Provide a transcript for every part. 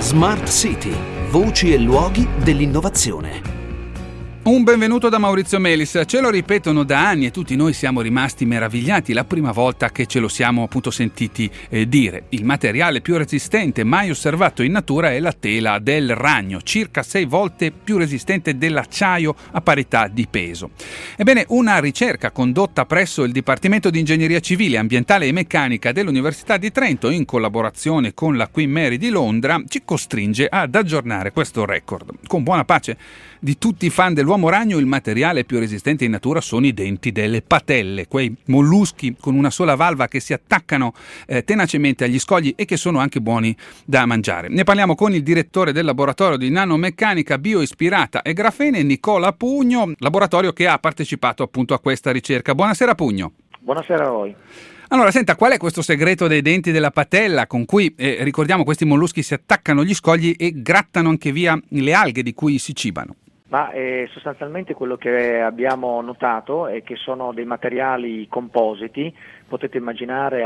Smart City, voci e luoghi dell'innovazione. Un benvenuto da Maurizio Melis. Ce lo ripetono da anni e tutti noi siamo rimasti meravigliati la prima volta che ce lo siamo appunto sentiti dire. Il materiale più resistente mai osservato in natura è la tela del ragno, circa 6 volte più resistente dell'acciaio a parità di peso. Ebbene, una ricerca condotta presso il Dipartimento di Ingegneria Civile, Ambientale e Meccanica dell'Università di Trento, in collaborazione con la Queen Mary di Londra, ci costringe ad aggiornare questo record. Con buona pace di tutti i fan dell'uomo ragno, il materiale più resistente in natura sono i denti delle patelle, quei molluschi con una sola valva che si attaccano tenacemente agli scogli e che sono anche buoni da mangiare. Ne parliamo con il direttore del laboratorio di nanomeccanica bioispirata e grafene, Nicola Pugno, laboratorio che ha partecipato appunto a questa ricerca. Buonasera Pugno. Buonasera a voi. Allora, senta, qual è questo segreto dei denti della patella con cui, ricordiamo, questi molluschi si attaccano agli scogli e grattano anche via le alghe di cui si cibano? Ma sostanzialmente quello che abbiamo notato è che sono dei materiali compositi. Potete immaginare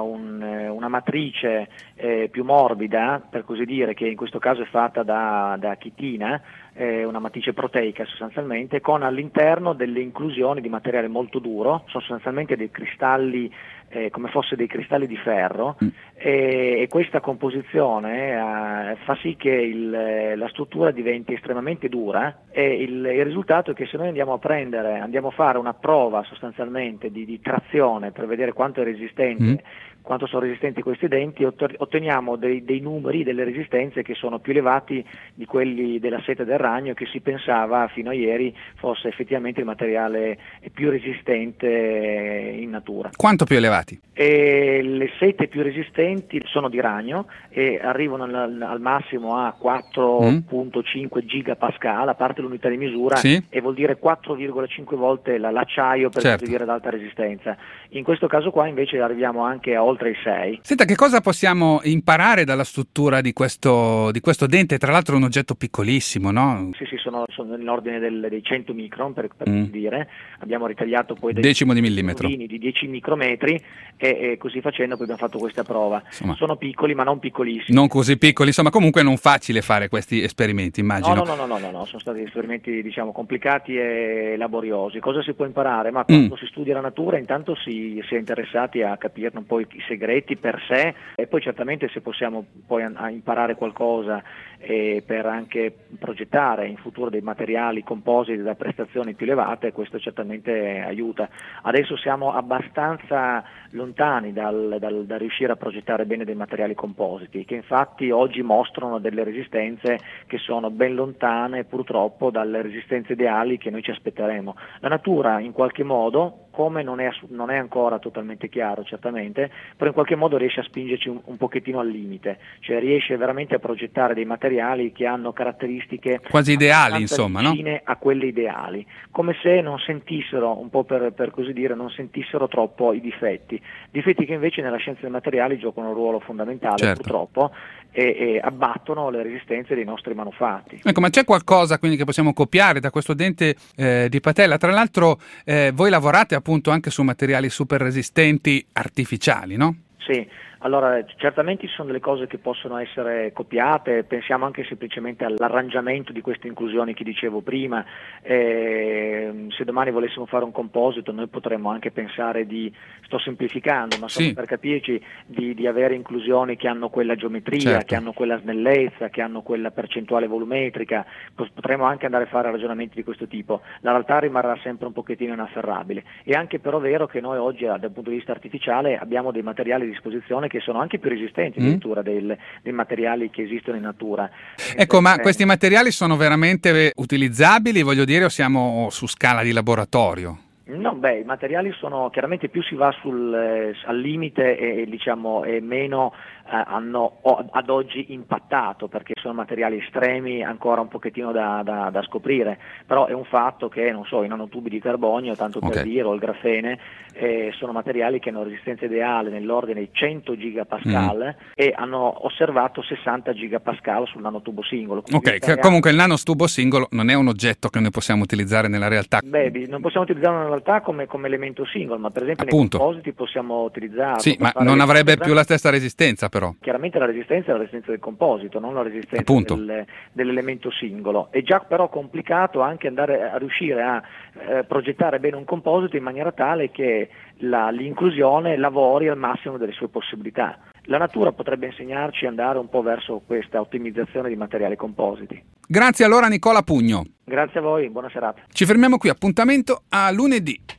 una matrice più morbida, per così dire, che in questo caso è fatta da chitina, una matrice proteica sostanzialmente, con all'interno delle inclusioni di materiale molto duro, sono sostanzialmente dei cristalli, come fosse dei cristalli di ferro, e questa composizione fa sì che la struttura diventi estremamente dura, e il risultato è che se noi andiamo a fare una prova sostanzialmente di trazione per vedere quanto è resistente, quanto sono resistenti questi denti, otteniamo dei numeri, delle resistenze che sono più elevati di quelli della seta del ragno, che si pensava fino a ieri fosse effettivamente il materiale più resistente in natura. Quanto più elevati? Le sete più resistenti sono di ragno e arrivano al massimo a 4,5 gigapascal, a parte l'unità di misura, sì? E vuol dire 4,5 volte l'acciaio, per certo. così dire, ad alta resistenza. In questo caso qua invece arriviamo anche a oltre i 6. Senta, che cosa possiamo imparare dalla struttura di questo dente? Tra l'altro è un oggetto piccolissimo, no? Sì, sono nell'ordine dei 100 micron, per dire. Abbiamo ritagliato poi dei decimo di millimetro di 10 micrometri e così facendo poi abbiamo fatto questa prova. Insomma, sono piccoli ma non piccolissimi. Non così piccoli, insomma, comunque non facile fare questi esperimenti, immagino. No, sono stati esperimenti, diciamo, complicati e laboriosi. Cosa si può imparare? Ma quando si studia la natura intanto si è interessati a capirne un po' i segreti per sé, e poi certamente se possiamo poi a imparare qualcosa per anche progettare in futuro dei materiali compositi da prestazioni più elevate, questo certamente aiuta. Adesso siamo abbastanza lontani dal riuscire a progettare bene dei materiali compositi, che infatti oggi mostrano delle resistenze che sono ben lontane purtroppo dalle resistenze ideali che noi ci aspetteremo. La natura in qualche modo, come non è ancora totalmente chiaro certamente, però in qualche modo riesce a spingerci un pochettino al limite, cioè riesce veramente a progettare dei materiali che hanno caratteristiche quasi ideali, insomma, vicine, no? a quelle ideali, come se non sentissero, un po' per così dire, non sentissero troppo i difetti che invece nella scienza dei materiali giocano un ruolo fondamentale, certo. Purtroppo, e abbattono le resistenze dei nostri manufatti. Ecco, ma c'è qualcosa quindi che possiamo copiare da questo dente di patella? Tra l'altro voi lavorate appunto anche su materiali super resistenti artificiali, no? Sì, allora certamente ci sono delle cose che possono essere copiate, pensiamo anche semplicemente all'arrangiamento di queste inclusioni che dicevo prima. Se domani volessimo fare un composito noi potremmo anche pensare sto semplificando, ma solo per capirci, di avere inclusioni che hanno quella geometria, certo, che hanno quella snellezza, che hanno quella percentuale volumetrica. Potremmo anche andare a fare ragionamenti di questo tipo. La realtà rimarrà sempre un pochettino inafferrabile. È anche però vero che noi oggi dal punto di vista artificiale abbiamo dei materiali a disposizione che sono anche più resistenti addirittura dei materiali che esistono in natura. Ecco, ma questi materiali sono veramente utilizzabili, voglio dire, o siamo su scala di laboratorio? No, i materiali sono, chiaramente più si va al limite e diciamo meno hanno ad oggi impattato, perché sono materiali estremi ancora un pochettino da scoprire, però è un fatto che, non so, i nanotubi di carbonio, tanto per dire, o il grafene, sono materiali che hanno resistenza ideale nell'ordine di 100 gigapascal e hanno osservato 60 gigapascal sul nanotubo singolo. Ok, comunque il nanotubo singolo non è un oggetto che noi possiamo utilizzare nella realtà. Non possiamo utilizzarlo nella realtà come elemento singolo, ma per esempio nei compositi possiamo utilizzarlo. Sì, ma non avrebbe più la stessa resistenza però. Chiaramente la resistenza è la resistenza del composito, non la resistenza dell'elemento singolo. È già però complicato anche andare a riuscire a progettare bene un composito in maniera tale che l'inclusione lavori al massimo delle sue possibilità. La natura potrebbe insegnarci ad andare un po' verso questa ottimizzazione di materiali compositi. Grazie allora Nicola Pugno. Grazie a voi, buona serata. Ci fermiamo qui, appuntamento a lunedì.